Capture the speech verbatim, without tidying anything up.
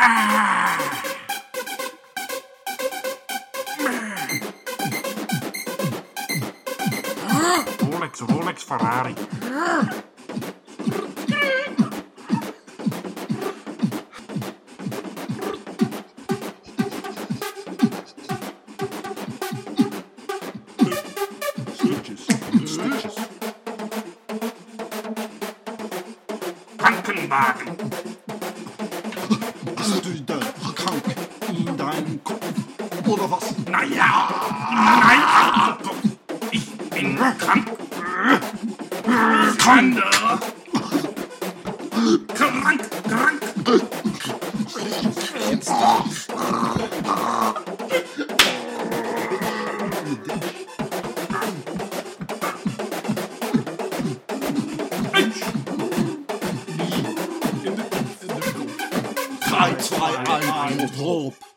Rolex, Rolex, Ferrari. Krankenwagen. Bist du da krank in deinem Kopf, oder was? Naja, nein, ich bin krank. Krank. Krank, krank. drei, zwei, eins, Rob.